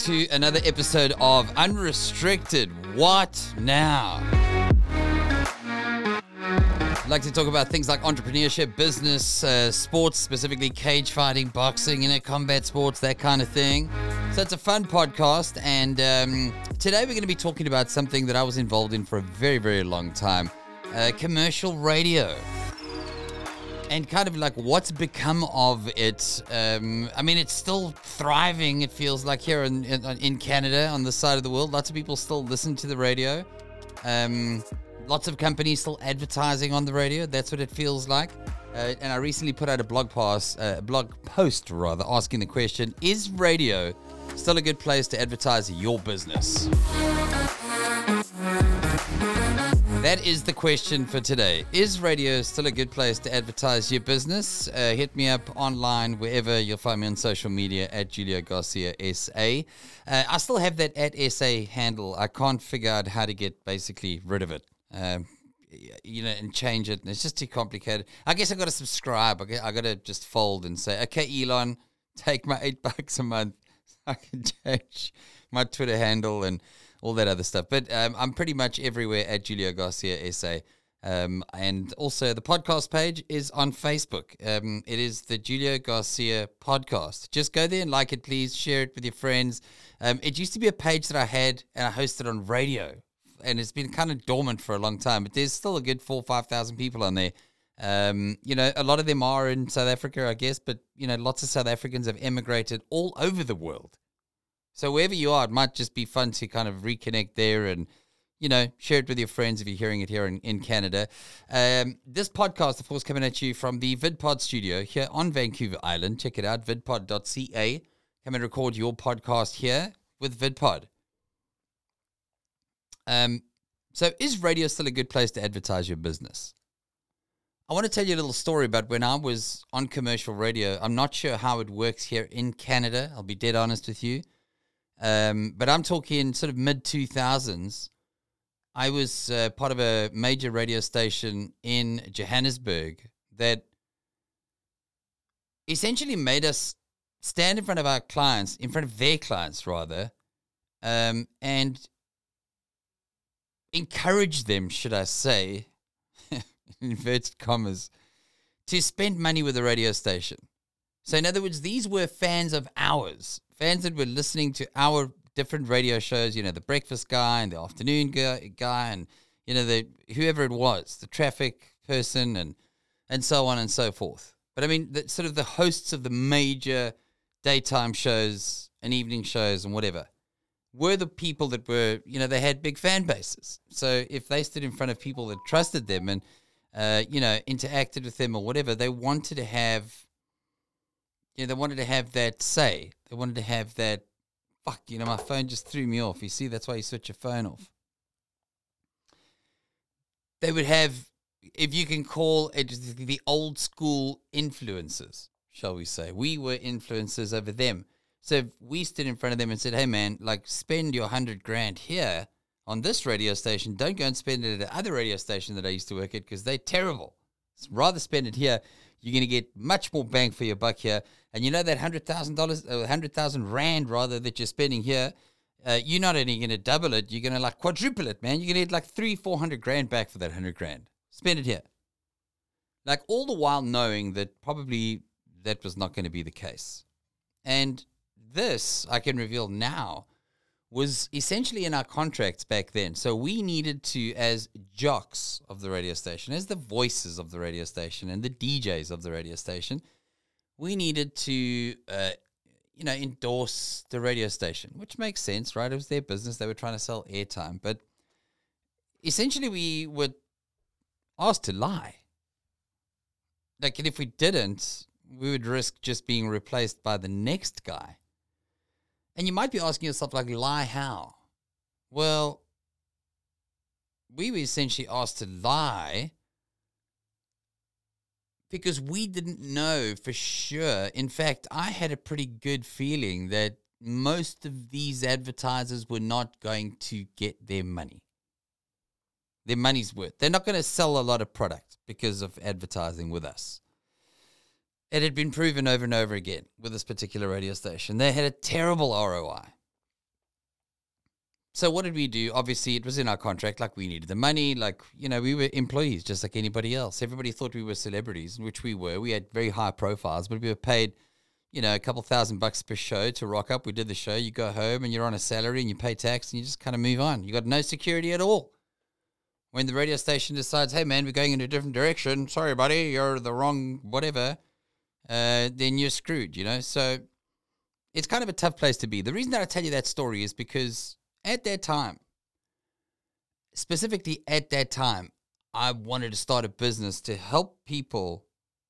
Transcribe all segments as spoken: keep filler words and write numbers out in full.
to another episode of Unrestricted. What now? I'd like to talk about things like entrepreneurship, business, uh, sports, specifically cage fighting, boxing, you know, combat sports, that kind of thing. So it's a fun podcast, and um, today we're going to be talking about something that I was involved in for a very, very long time, uh, commercial radio. And kind of like what's become of it. Um, I mean, it's still thriving, it feels like, here in, in, in Canada, on this side of the world. Lots of people still listen to the radio. Um, lots of companies still advertising on the radio. That's what it feels like. Uh, and I recently put out a blog post, uh, blog post rather, asking the question, is radio still a good place to advertise your business? That is the question for today. Is radio still a good place to advertise your business? Uh, hit me up online, wherever. You'll find me on social media at Julio Garcia S A. Uh, I still have that at S A handle. I can't figure out how to get basically rid of it. Um, you know, and change it. And it's just too complicated. I guess I got to subscribe. I got, I got to just fold and say, okay, Elon, take my eight bucks a month so I can change my Twitter handle and all that other stuff. But um, I'm pretty much everywhere at Julio Garcia S A. Um, and also the podcast page is on Facebook. Um, it is the Julio Garcia podcast. Just go there and like it, please. Share it with your friends. Um, it used to be a page that I had and I hosted on radio. And it's been kind of dormant for a long time. But there's still a good four or five thousand people on there. Um, you know, a lot of them are in South Africa, I guess. But, you know, lots of South Africans have emigrated all over the world. So wherever you are, it might just be fun to kind of reconnect there and, you know, share it with your friends if you're hearing it here in, in Canada. Um, this podcast, of course, coming at you from the VidPod studio here on Vancouver Island. Check it out, vidpod dot c a. Come and record your podcast here with VidPod. Um, so is radio still a good place to advertise your business? I want to tell you a little story about when I was on commercial radio. I'm not sure how it works here in Canada. I'll be dead honest with you. Um, but I'm talking sort of mid two thousands. I was uh, part of a major radio station in Johannesburg that essentially made us stand in front of our clients, in front of their clients rather, um, and encourage them, should I say, in inverted commas, to spend money with the radio station. So in other words, these were fans of ours. Fans that were listening to our different radio shows, you know, the breakfast guy and the afternoon guy, guy and, you know, the whoever it was, the traffic person and and so on and so forth. But I mean, the, sort of the hosts of the major daytime shows and evening shows and whatever were the people that were, you know, they had big fan bases. So if they stood in front of people that trusted them and, uh, you know, interacted with them or whatever, they wanted to have... Yeah, they wanted to have that say. They wanted to have that, fuck, you know, my phone just threw me off. You see, that's why you switch your phone off. They would have, if you can call it the old school influencers, shall we say. We were influencers over them. So if we stood in front of them and said, hey, man, like, spend your hundred grand here on this radio station. Don't go and spend it at the other radio station that I used to work at because they're terrible. Rather spend it here. You're going to get much more bang for your buck here. And you know that one hundred thousand dollars, uh, one hundred thousand rand rather that you're spending here, uh, you're not only going to double it, you're going to like quadruple it, man. You're going to get like three, four hundred grand back for that one hundred grand. Spend it here. Like all the while knowing that probably that was not going to be the case. And this, I can reveal now, was essentially in our contracts back then. So we needed to, as jocks of the radio station, as the voices of the radio station and the D Js of the radio station, we needed to, uh, you know, endorse the radio station, which makes sense, right? It was their business. They were trying to sell airtime. But essentially we were asked to lie. Like, and if we didn't, we would risk just being replaced by the next guy. And you might be asking yourself, like, lie how? Well, we were essentially asked to lie because we didn't know for sure. In fact, I had a pretty good feeling that most of these advertisers were not going to get their money. Their money's worth. They're not going to sell a lot of product because of advertising with us. It had been proven over and over again with this particular radio station. They had a terrible R O I. So what did we do? Obviously, it was in our contract. Like, we needed the money. Like, you know, we were employees just like anybody else. Everybody thought we were celebrities, which we were. We had very high profiles, but we were paid, you know, a couple thousand bucks per show to rock up. We did the show. You go home and you're on a salary and you pay tax and you just kind of move on. You got no security at all. When the radio station decides, hey, man, we're going in a different direction. Sorry, buddy, you're the wrong whatever. Uh, then you're screwed, you know. So it's kind of a tough place to be. The reason that I tell you that story is because at that time, specifically at that time, I wanted to start a business to help people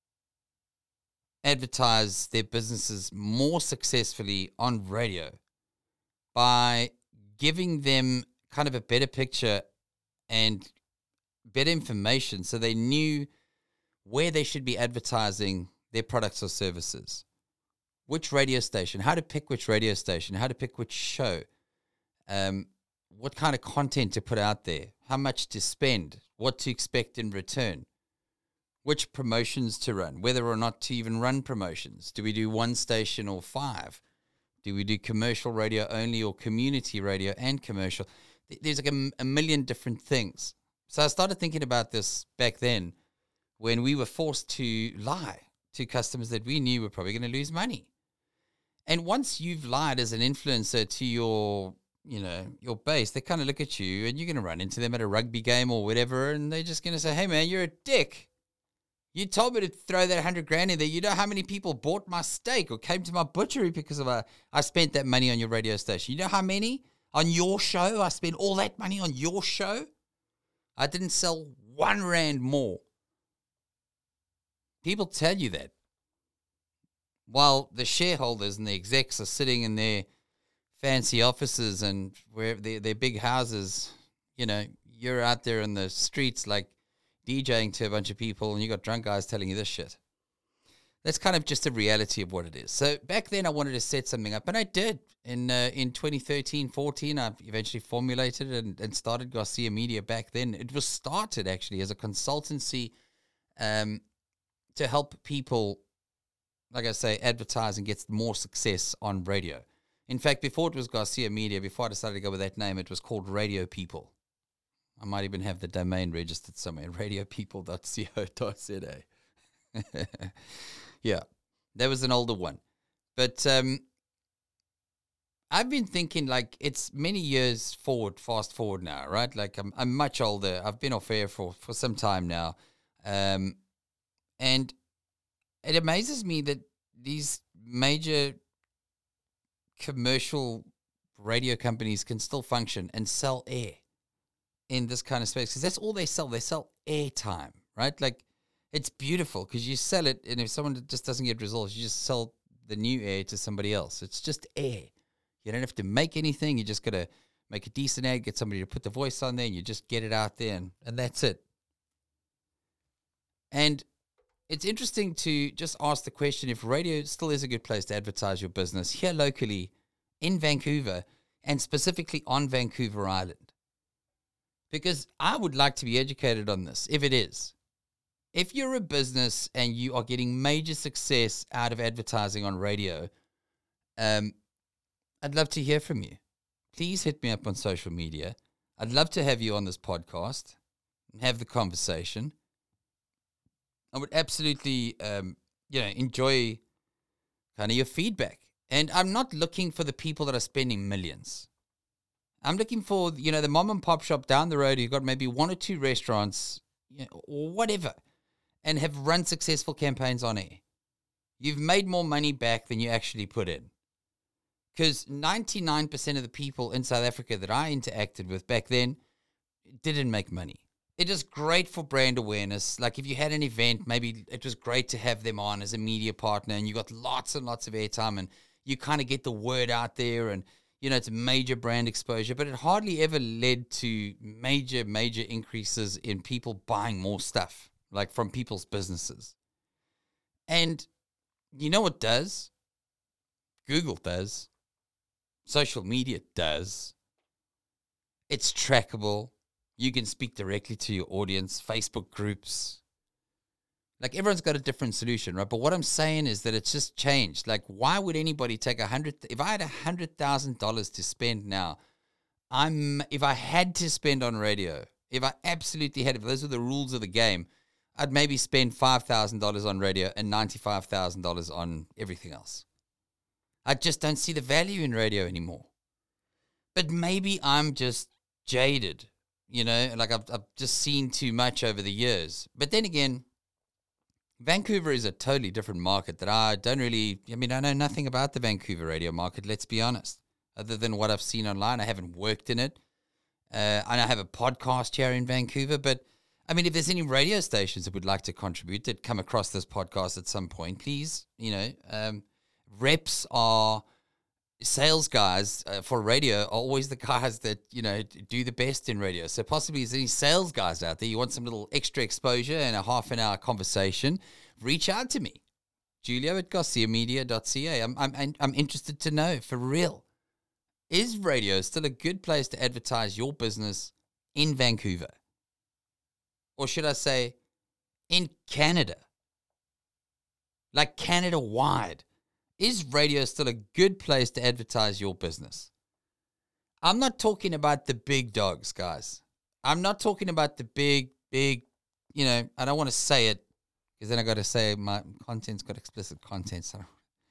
advertise their businesses more successfully on radio by giving them kind of a better picture and better information so they knew where they should be advertising their products or services, which radio station, how to pick which radio station, how to pick which show, Um, what kind of content to put out there, how much to spend, what to expect in return, which promotions to run, whether or not to even run promotions. Do we do one station or five? Do we do commercial radio only or community radio and commercial? There's like a, a million different things. So I started thinking about this back then when we were forced to lie to customers that we knew were probably going to lose money. And once you've lied as an influencer to your you know, your base, they kind of look at you and you're going to run into them at a rugby game or whatever. And they're just going to say, hey man, you're a dick. You told me to throw that hundred grand in there. You know how many people bought my steak or came to my butchery because of a, I spent that money on your radio station. You know how many on your show? I spent all that money on your show. I didn't sell one rand more. People tell you that while the shareholders and the execs are sitting in their fancy offices and where their their big houses, you know, you're out there in the streets like DJing to a bunch of people and you got drunk guys telling you this shit. That's kind of just the reality of what it is. So back then I wanted to set something up, and I did. In uh, in twenty thirteen, fourteen, I eventually formulated it and, and started Garcia Media back then. It was started actually as a consultancy um, to help people, like I say, advertise and get more success on radio. In fact, before it was Garcia Media, before I decided to go with that name, it was called Radio People. I might even have the domain registered somewhere, radio people dot co dot z a. Yeah, that was an older one. But um, I've been thinking, like, it's many years forward, fast forward now, right? Like, I'm I'm much older. I've been off air for, for some time now. Um, and it amazes me that these major commercial radio companies can still function and sell air in this kind of space, because that's all they sell. They sell airtime, right? Like, it's beautiful because you sell it, and if someone just doesn't get results, you just sell the new air to somebody else. It's just air. You don't have to make anything. You just got to make a decent ad, get somebody to put the voice on there, and you just get it out there, and, and that's it. And it's interesting to just ask the question if radio still is a good place to advertise your business here locally in Vancouver, and specifically on Vancouver Island. Because I would like to be educated on this, if it is. If you're a business and you are getting major success out of advertising on radio, um, I'd love to hear from you. Please hit me up on social media. I'd love to have you on this podcast and have the conversation. I would absolutely, um, you know, enjoy kind of your feedback. And I'm not looking for the people that are spending millions. I'm looking for, you know, the mom and pop shop down the road who've got maybe one or two restaurants, you know, or whatever, and have run successful campaigns on air. You've made more money back than you actually put in. Because ninety-nine percent of the people in South Africa that I interacted with back then didn't make money. It is great for brand awareness. Like, if you had an event, maybe it was great to have them on as a media partner, and you got lots and lots of airtime, and you kind of get the word out there, and, you know, it's major brand exposure, but it hardly ever led to major, major increases in people buying more stuff, like from people's businesses. And you know what does? Google does. Social media does. It's trackable. You can speak directly to your audience, Facebook groups. Like, everyone's got a different solution, right? But what I'm saying is that it's just changed. Like, why would anybody take a hundred? If I had a hundred thousand dollars to spend now I'm if I had to spend on radio, if I absolutely had, if those were the rules of the game, I'd maybe spend five thousand dollars on radio and ninety-five thousand dollars on everything else. I just don't see the value in radio anymore. But maybe I'm just jaded, you know, like I've, I've just seen too much over the years. But then again, Vancouver is a totally different market that I don't really, I mean, I know nothing about the Vancouver radio market, let's be honest. Other than what I've seen online, I haven't worked in it. Uh, and I have a podcast here in Vancouver. But, I mean, if there's any radio stations that would like to contribute that come across this podcast at some point, please, you know, um, reps are, sales guys uh, for radio are always the guys that, you know, do the best in radio. So possibly there's any sales guys out there, you want some little extra exposure and a half an hour conversation, reach out to me. Julio at garcia media dot c a. I'm, I'm, I'm interested to know, for real. Is radio still a good place to advertise your business in Vancouver? Or should I say, in Canada? Like Canada-wide. Is radio still a good place to advertise your business? I'm not talking about the big dogs, guys. I'm not talking about the big, big, you know, I don't want to say it because then I got to say my content's got explicit content. So.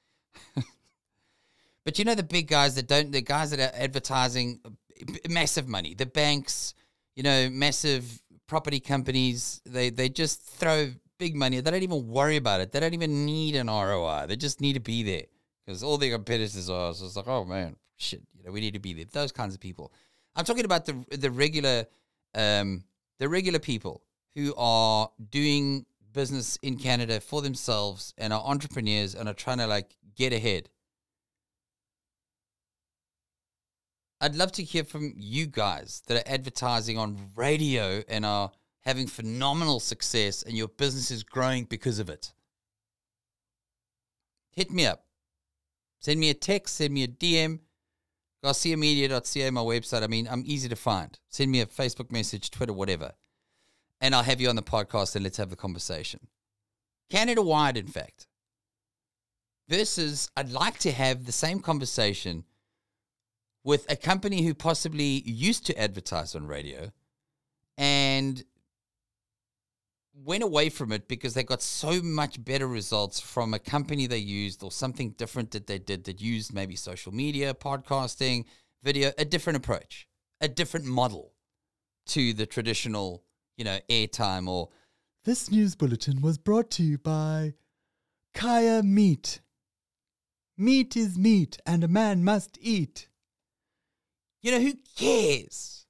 But you know the big guys that don't, the guys that are advertising massive money, the banks, you know, massive property companies, they, they just throw big money. They don't even worry about it. They don't even need an R O I. They just need to be there because all their competitors are. So it's like, oh man, shit, you know, we need to be there. Those kinds of people. I'm talking about the the regular, um, the regular people who are doing business in Canada for themselves and are entrepreneurs and are trying to like get ahead. I'd love to hear from you guys that are advertising on radio and are having phenomenal success and your business is growing because of it. Hit me up. Send me a text, send me a D M. garcia media dot c a, my website. I mean, I'm easy to find. Send me a Facebook message, Twitter, whatever. And I'll have you on the podcast and let's have the conversation. Canada-wide, in fact. Versus, I'd like to have the same conversation with a company who possibly used to advertise on radio and went away from it because they got so much better results from a company they used or something different that they did that used maybe social media, podcasting, video, a different approach, a different model to the traditional, you know, airtime or this news bulletin was brought to you by Kaya Meat. Meat is meat and a man must eat. You know, who cares?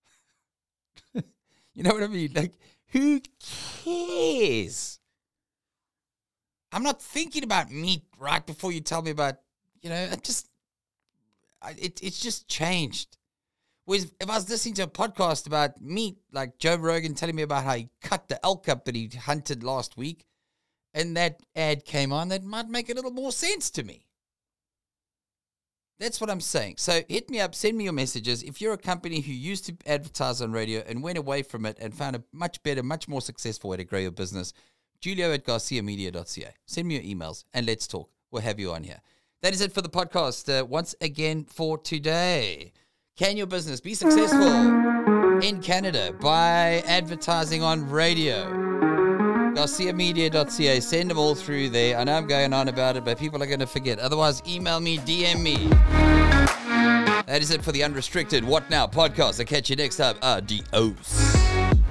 You know what I mean? Like, who cares? I'm not thinking about meat right before you tell me about, you know, I just, I, it, it's just changed. Whereas if I was listening to a podcast about meat, like Joe Rogan telling me about how he cut the elk up that he hunted last week, and that ad came on, that might make a little more sense to me. That's what I'm saying. So hit me up, send me your messages. If you're a company who used to advertise on radio and went away from it and found a much better, much more successful way to grow your business, Julio at garcia media dot c a. Send me your emails and let's talk. We'll have you on here. That is it for the podcast. Uh, once again for today. Can your business be successful in Canada by advertising on radio? garcia media dot c a. Send them all through there. I know I'm going on about it, but people are going to forget. Otherwise, email me, D M me. That is it for the Unrestricted What Now podcast. I'll catch you next time. Adios.